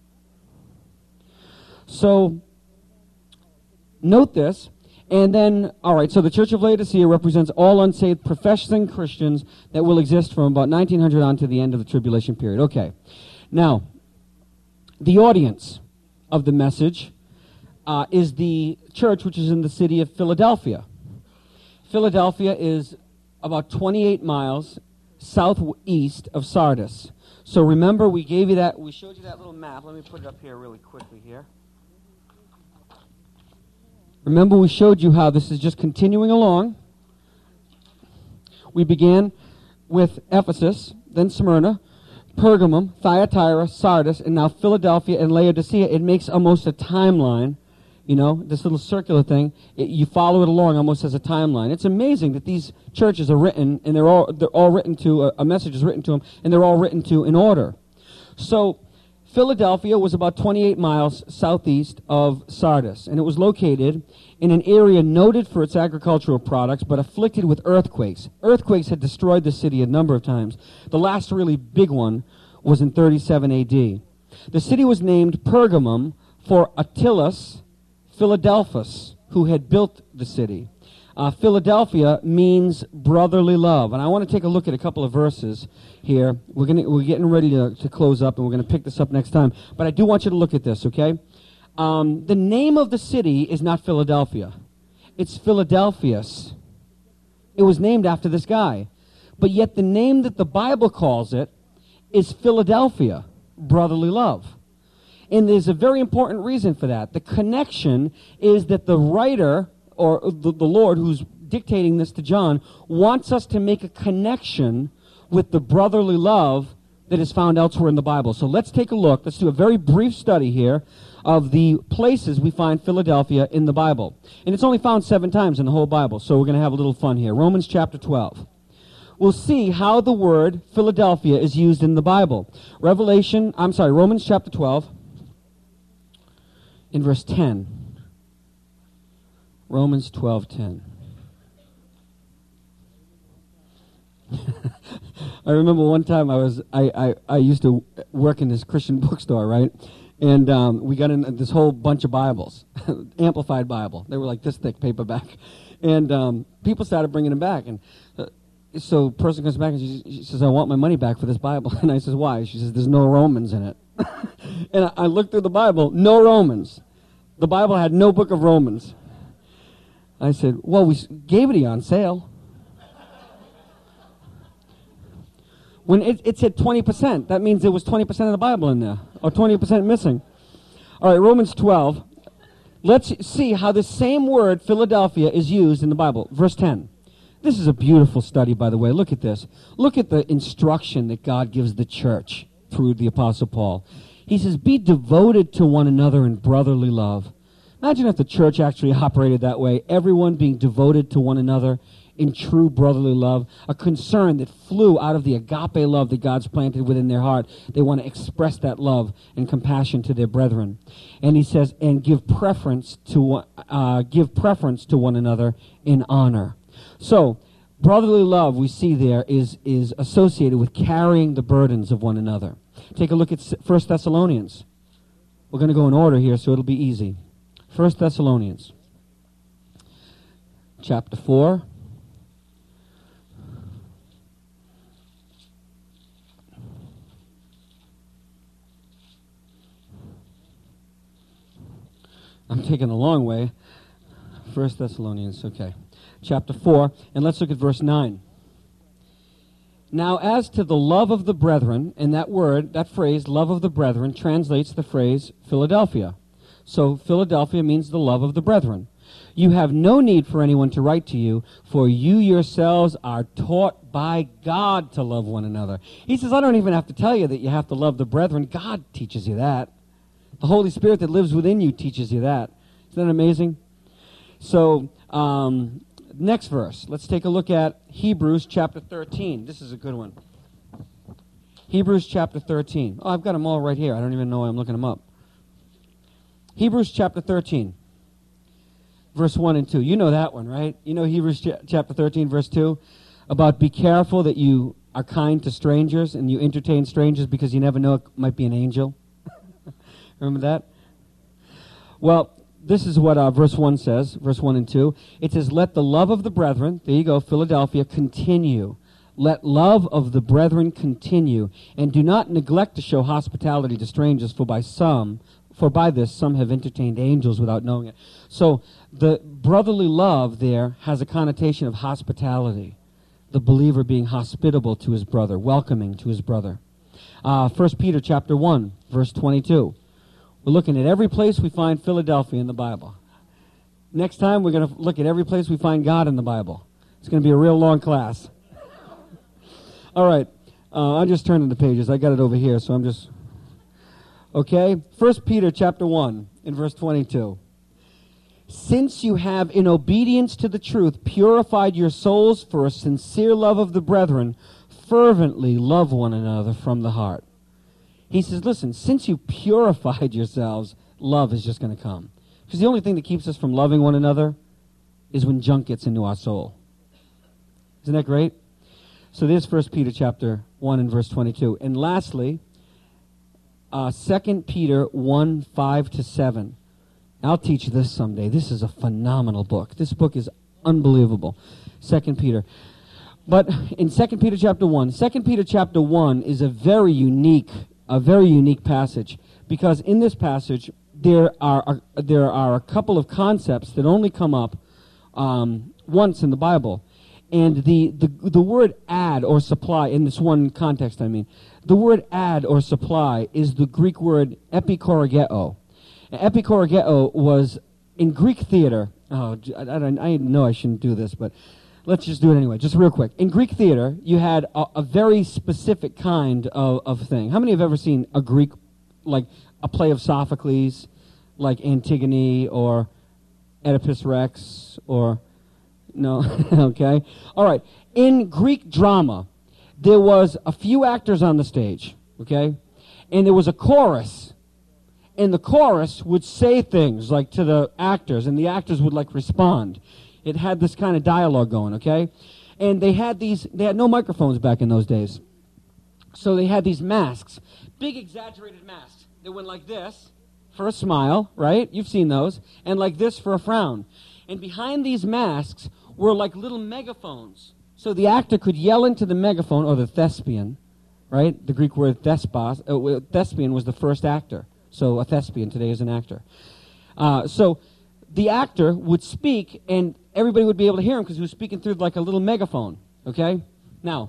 So, note this. And then, all right, so the Church of Laodicea represents all unsaved professing Christians that will exist from about 1900 on to the end of the tribulation period. Okay. Now, the audience of the message is the church which is in the city of Philadelphia. Philadelphia is about 28 miles southeast of Sardis. So remember, we showed you that little map. Let me put it up here really quickly here. Remember, we showed you how this is just continuing along. We began with Ephesus, then Smyrna, Pergamum, Thyatira, Sardis, and now Philadelphia and Laodicea. It makes almost a timeline, this little circular thing. You follow it along almost as a timeline. It's amazing that these churches are written, and they're all written to, a message is written to them, and they're all written to in order. So Philadelphia was about 28 miles southeast of Sardis, and it was located in an area noted for its agricultural products, but afflicted with earthquakes. Earthquakes had destroyed the city a number of times. The last really big one was in 37 A.D. The city was named Pergamum for Attalus Philadelphus, who had built the city. Philadelphia means brotherly love. And I want to take a look at a couple of verses here. We're getting ready to close up, and we're going to pick this up next time. But I do want you to look at this, okay? The name of the city is not Philadelphia. It's Philadelphus. It was named after this guy. But yet the name that the Bible calls it is Philadelphia, brotherly love. And there's a very important reason for that. The connection is that the writer, or the Lord who's dictating this to John, wants us to make a connection with the brotherly love that is found elsewhere in the Bible. So let's take a look. Let's do a very brief study here of the places we find Philadelphia in the Bible. And it's only found 7 times in the whole Bible, so we're going to have a little fun here. Romans chapter 12. We'll see how the word Philadelphia is used in the Bible. Romans chapter 12, in verse 10. Romans 12:10. I remember one time I used to work in this Christian bookstore, right? And we got in this whole bunch of Bibles, Amplified Bible. They were like this thick, paperback. And people started bringing them back. And so a person comes back and she says, I want my money back for this Bible. And I says, why? She says, there's no Romans in it. And I looked through the Bible, no Romans. The Bible had no book of Romans. I said, well, we gave it to you on sale. When it said 20%, that means there was 20% of the Bible in there, or 20% missing. All right, Romans 12. Let's see how the same word, Philadelphia, is used in the Bible. Verse 10. This is a beautiful study, by the way. Look at this. Look at the instruction that God gives the church through the Apostle Paul. He says, be devoted to one another in brotherly love. Imagine if the church actually operated that way, everyone being devoted to one another in true brotherly love, a concern that flew out of the agape love that God's planted within their heart. They want to express that love and compassion to their brethren. And he says, and give preference to one another in honor. So, brotherly love, we see there, is associated with carrying the burdens of one another. Take a look at 1 Thessalonians. We're going to go in order here, so it'll be easy. 1 Thessalonians, chapter 4. I'm taking the long way. 1 Thessalonians, okay. Chapter 4, and let's look at verse 9. Now, as to the love of the brethren, and that phrase, love of the brethren, translates the phrase Philadelphia. So Philadelphia means the love of the brethren. You have no need for anyone to write to you, for you yourselves are taught by God to love one another. He says, I don't even have to tell you that you have to love the brethren. God teaches you that. The Holy Spirit that lives within you teaches you that. Isn't that amazing? So, next verse. Let's take a look at Hebrews chapter 13. This is a good one. Hebrews chapter 13. Oh, I've got them all right here. I don't even know why I'm looking them up. Hebrews chapter 13, verse 1 and 2. You know that one, right? You know Hebrews chapter 13, verse 2, about be careful that you are kind to strangers and you entertain strangers because you never know it might be an angel. Remember that? Well, this is what verse 1 says, verse 1 and 2. It says, let the love of the brethren, there you go, Philadelphia, continue. Let love of the brethren continue, and do not neglect to show hospitality to strangers, for by this some have entertained angels without knowing it. So the brotherly love there has a connotation of hospitality. The believer being hospitable to his brother, welcoming to his brother. 1 Peter chapter 1, verse 22. We're looking at every place we find Philadelphia in the Bible. Next time, we're going to look at every place we find God in the Bible. It's going to be a real long class. All right. I'm just turning the pages. I got it over here, so I'm just... Okay? 1 Peter chapter 1, in verse 22. Since you have, in obedience to the truth, purified your souls for a sincere love of the brethren, fervently love one another from the heart. He says, listen, since you purified yourselves, love is just going to come. Because the only thing that keeps us from loving one another is when junk gets into our soul. Isn't that great? So there's 1 Peter chapter 1 and verse 22. And lastly, 2 Peter 1, 5 to 7. I'll teach this someday. This is a phenomenal book. This book is unbelievable. 2 Peter. But in 2 Peter chapter 1, 2 Peter chapter 1 is a very unique passage, because in this passage there are a couple of concepts that only come up once in the Bible. And the word add or supply, in this one context I mean, the word add or supply is the Greek word epikorageo. Epikorageo was, in Greek theater, I know I shouldn't do this, but let's just do it anyway, just real quick. In Greek theater, you had a very specific kind of thing. How many have ever seen a Greek, like a play of Sophocles, like Antigone or Oedipus Rex, or... No? Okay. All right. In Greek drama, there was a few actors on the stage, okay? And there was a chorus. And the chorus would say things, like, to the actors, and the actors would, like, respond. It had this kind of dialogue going, okay? And they had no microphones back in those days. So they had these masks, big exaggerated masks. They went like this for a smile, right? You've seen those. And like this for a frown. And behind these masks were like little megaphones. So the actor could yell into the megaphone, or the thespian, right? The Greek word thespian was the first actor. So a thespian today is an actor. So the actor would speak, and everybody would be able to hear him because he was speaking through like a little megaphone, okay? Now,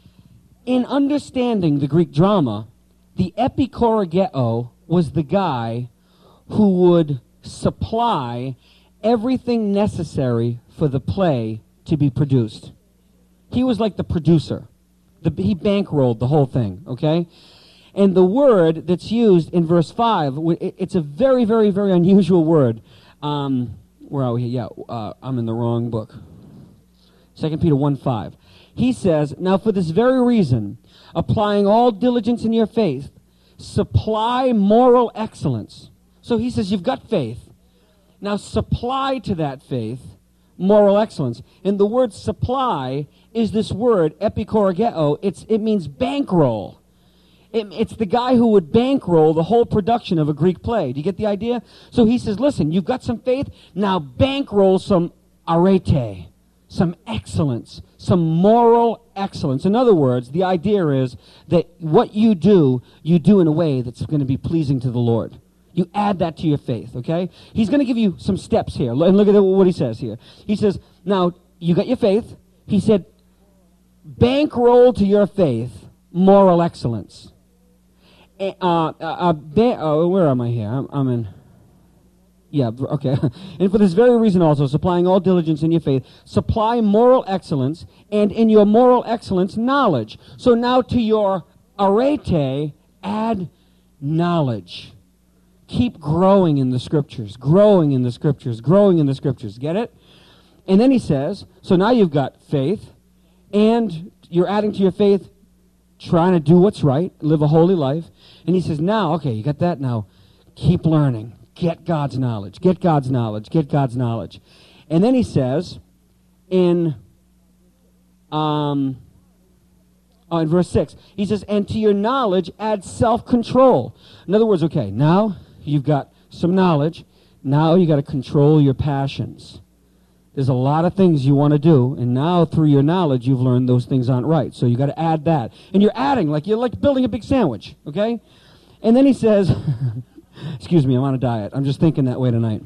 in understanding the Greek drama, the epikorageo was the guy who would supply everything necessary for the play to be produced. He was like the producer. He bankrolled the whole thing, okay? And the word that's used in verse 5, it's a very, very, very unusual word. Where are we? Yeah, I'm in the wrong book. 2 Peter 1:5. He says, now for this very reason, applying all diligence in your faith, supply moral excellence. So he says, you've got faith. Now supply to that faith moral excellence. And the word supply is this word, epikorageo. It means bankroll. It's the guy who would bankroll the whole production of a Greek play. Do you get the idea? So he says, listen, you've got some faith, now bankroll some arete, some excellence, some moral excellence. In other words, the idea is that what you do in a way that's going to be pleasing to the Lord. You add that to your faith, okay? He's going to give you some steps here. And look at what he says here. He says, now, you got your faith. He said, bankroll to your faith moral excellence. Where am I here? I'm in... Yeah, okay. And for this very reason also, supplying all diligence in your faith, supply moral excellence, and in your moral excellence, knowledge. So now to your arete, add knowledge. Keep growing in the Scriptures, growing in the Scriptures, growing in the Scriptures. Get it? And then he says, so now you've got faith, and you're adding to your faith, trying to do what's right, live a holy life. And he says, now, okay, you got that? Now, keep learning. Get God's knowledge. Get God's knowledge. Get God's knowledge. And then he says, in verse 6, he says, and to your knowledge add self-control. In other words, okay, now you've got some knowledge. Now you got to control your passions. There's a lot of things you want to do, and now through your knowledge you've learned those things aren't right. So you got to add that. And you're adding, like you're like building a big sandwich, okay? And then he says, excuse me, I'm on a diet. I'm just thinking that way tonight.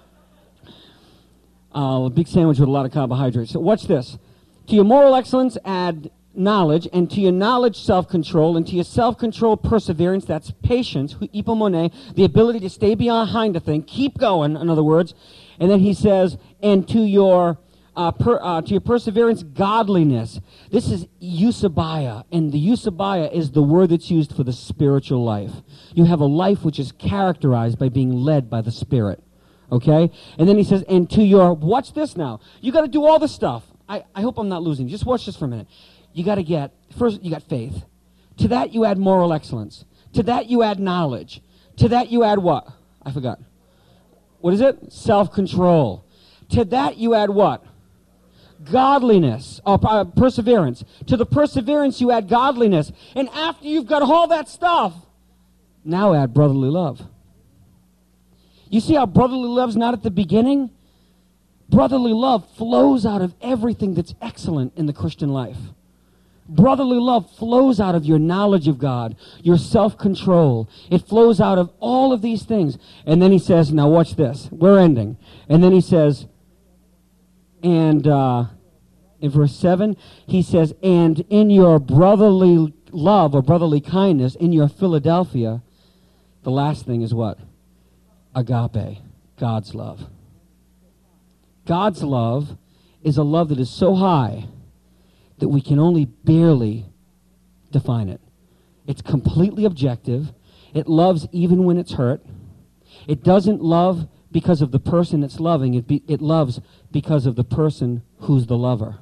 A big sandwich with a lot of carbohydrates. So watch this. To your moral excellence add knowledge, and to your knowledge self-control, and to your self-control perseverance, that's patience, hypomone, the ability to stay behind a thing, keep going, in other words, And then he says, and to your perseverance, godliness. This is eusebia, and the eusebia is the word that's used for the spiritual life. You have a life which is characterized by being led by the Spirit, okay? And then he says, and to your, watch this now. You got to do all this stuff. I hope I'm not losing. Just watch this for a minute. You got to get, first you got faith. To that you add moral excellence. To that you add knowledge. To that you add what? I forgot. What is it? Self-control. To that you add what? Godliness, perseverance. To the perseverance you add godliness. And after you've got all that stuff, now add brotherly love. You see how brotherly love's not at the beginning? Brotherly love flows out of everything that's excellent in the Christian life. Brotherly love flows out of your knowledge of God, your self-control. It flows out of all of these things. And then he says, now watch this. We're ending. And then he says, and in verse 7, he says, and in your brotherly love or brotherly kindness, in your Philadelphia, the last thing is what? Agape, God's love. God's love is a love that is so high that we can only barely define it. It's completely objective. It loves even when it's hurt. It doesn't love because of the person it's loving. It loves because of the person who's the lover.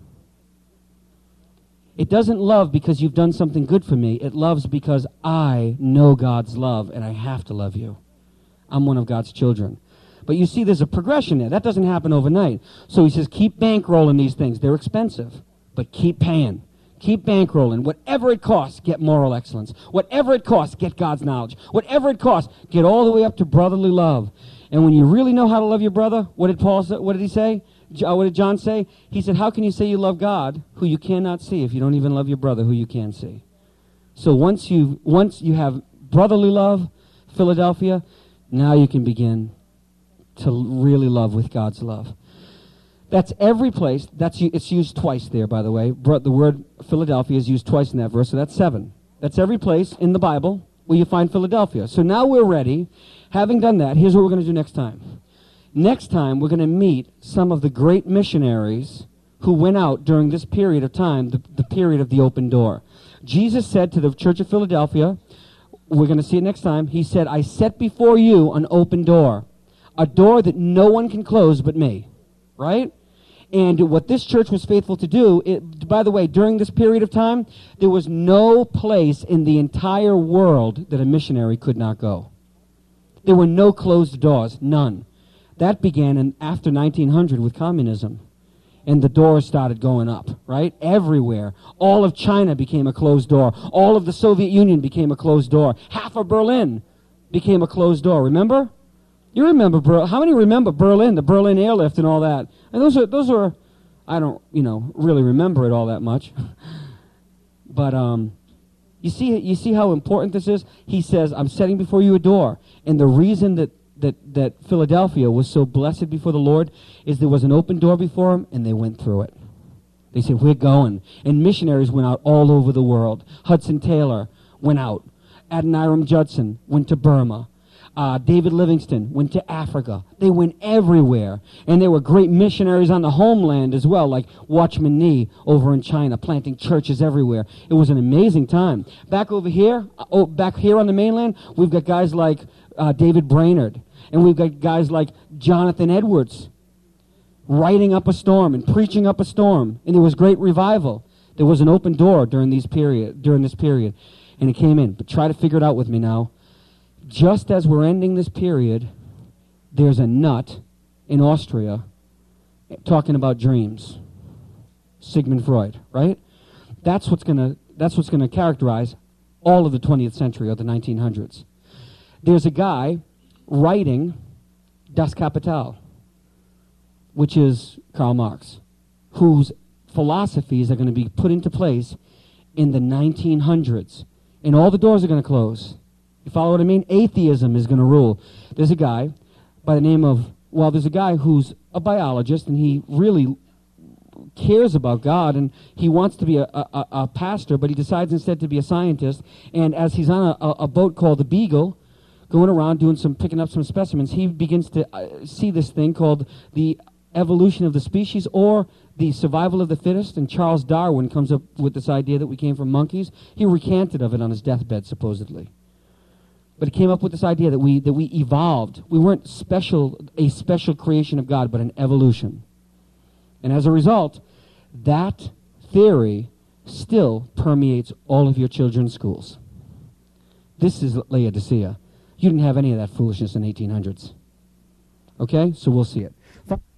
It doesn't love because you've done something good for me. It loves because I know God's love and I have to love you. I'm one of God's children. But you see, there's a progression there. That doesn't happen overnight. So he says, keep bankrolling these things. They're expensive, but keep paying. Keep bankrolling. Whatever it costs, get moral excellence. Whatever it costs, get God's knowledge. Whatever it costs, get all the way up to brotherly love. And when you really know how to love your brother, what did Paul say? What did he say? What did John say? He said, how can you say you love God who you cannot see if you don't even love your brother who you can see? So once you have brotherly love, Philadelphia, now you can begin to really love with God's love. That's every place. It's used twice there, by the way. The word Philadelphia is used twice in that verse, so that's 7. That's every place in the Bible where you find Philadelphia. So now we're ready. Having done that, here's what we're going to do next time. Next time, we're going to meet some of the great missionaries who went out during this period of time, the period of the open door. Jesus said to the church of Philadelphia, we're going to see it next time, he said, I set before you an open door, a door that no one can close but me, right? And what this church was faithful to do, by the way, during this period of time, there was no place in the entire world that a missionary could not go. There were no closed doors, none. That began after 1900 with communism. And the doors started going up, right? Everywhere. All of China became a closed door. All of the Soviet Union became a closed door. Half of Berlin became a closed door. Remember? You remember Berlin? How many remember Berlin, the Berlin airlift and all that? And those are, I don't, really remember it all that much. But you see how important this is? He says, I'm setting before you a door. And the reason that Philadelphia was so blessed before the Lord is there was an open door before them, and they went through it. They said, we're going. And missionaries went out all over the world. Hudson Taylor went out. Adoniram Judson went to Burma. David Livingstone went to Africa. They went everywhere. And there were great missionaries on the homeland as well, like Watchman Nee over in China, planting churches everywhere. It was an amazing time. Back over here, back here on the mainland, we've got guys like David Brainerd. And we've got guys like Jonathan Edwards writing up a storm and preaching up a storm. And there was great revival. There was an open door during this period. And it came in. But try to figure it out with me now. Just as we're ending this period, there's a nut in Austria talking about dreams. Sigmund Freud, right? That's what's going to characterize all of the 20th century or the 1900s. There's a guy writing Das Kapital, which is Karl Marx, whose philosophies are going to be put into place in the 1900s. And all the doors are going to close. You follow what I mean? Atheism is going to rule. There's a guy by the name of, there's a guy who's a biologist, and he really cares about God, and he wants to be a pastor, but he decides instead to be a scientist. And as he's on a boat called the Beagle, going around picking up some specimens, he begins to see this thing called the evolution of the species or the survival of the fittest, and Charles Darwin comes up with this idea that we came from monkeys. He recanted of it on his deathbed, supposedly. But he came up with this idea that we evolved. We weren't a special creation of God, but an evolution. And as a result, that theory still permeates all of your children's schools. This is Laodicea. You didn't have any of that foolishness in the 1800s. Okay? So we'll see it.